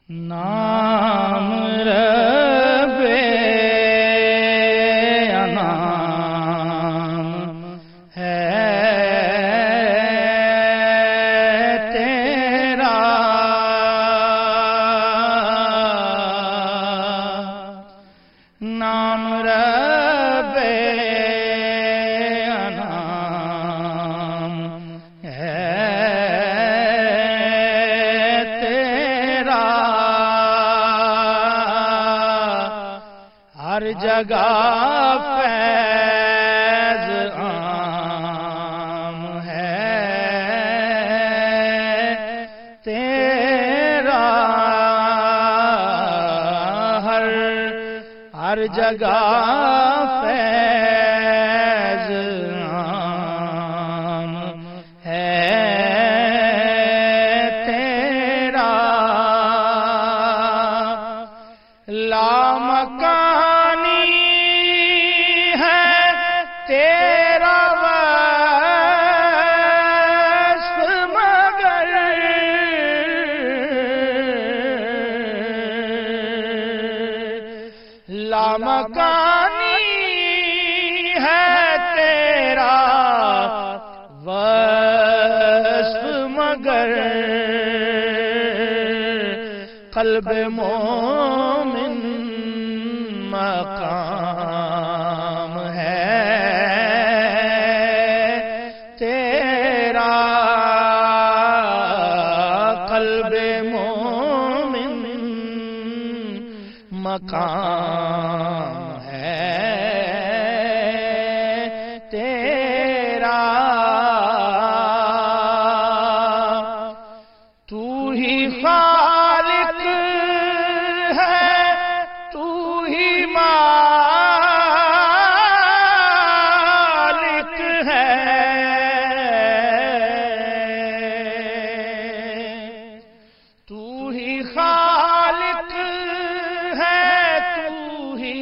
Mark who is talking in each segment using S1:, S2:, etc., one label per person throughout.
S1: نام رب انام ہے تیرا، نام رب انام ہے ہر جگہ فیض عام ہے تیرا، ہر جگہ فیض عام ہے تیرا، لامکانی تیرا وصف مگر لامکانی ہے تیرا وصف مگر قلب مومن مقام ہے تیرا، قلب مومن مقام ہے تیرا، تو ہی خالق ہے، تو ہی مالک ہے، تو ہی خالق ہے، تو ہی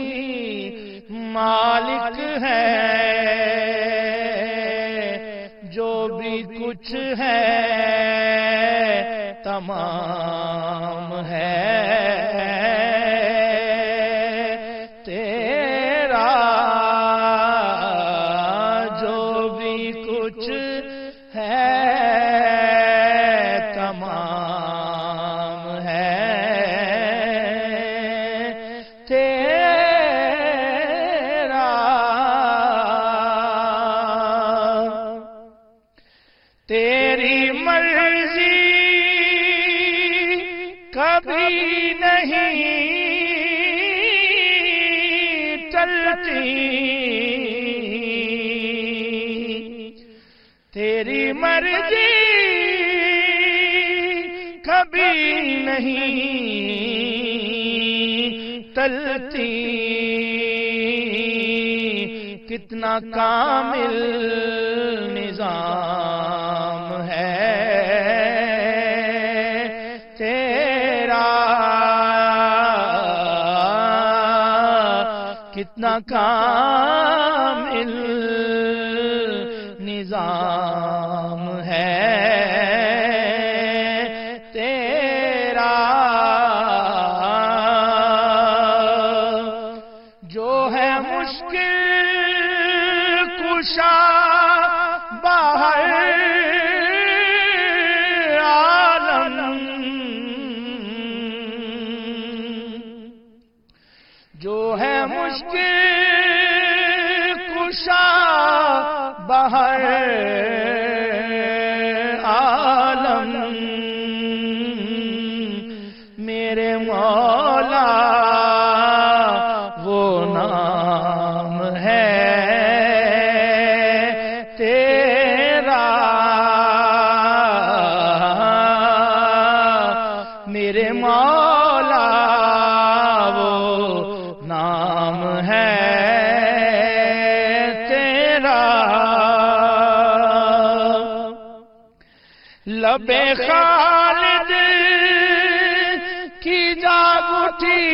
S1: مالک ہے، جو بھی کچھ ہے تمام ہے تیرا، جو بھی کچھ ہے تمام ہے تیرا، تیری مرضی کبھی نہیں چلتی، تیری مرضی کبھی نہیں ٹلتی، کتنا کامل نظام ہے تیرا، کتنا کامل نظام ہے تیرا، جو ہے مشکل کشا باہر عالم، جو ہے مشکل کشا باہر عالم، میرے مولا وہ نام ہے تیرا، میرے مولا وہ نام ہے تیرا، لب خالد کی جاگ اٹھی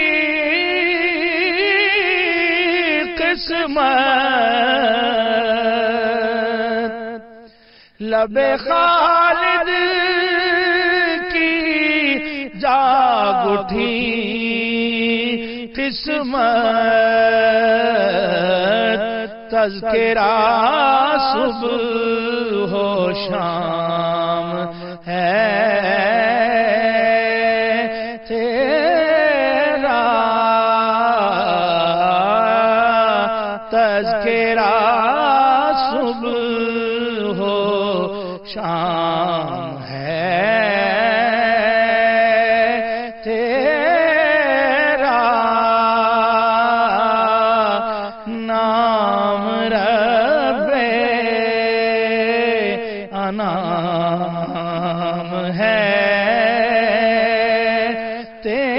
S1: قسمت، لب خالد کی جاگ اٹھی قسمت، تذکرہ صبح و شام ہے تیرا، تذکرہ صبح و شام ہے تیرا، نام رب انعام ہے تیرا،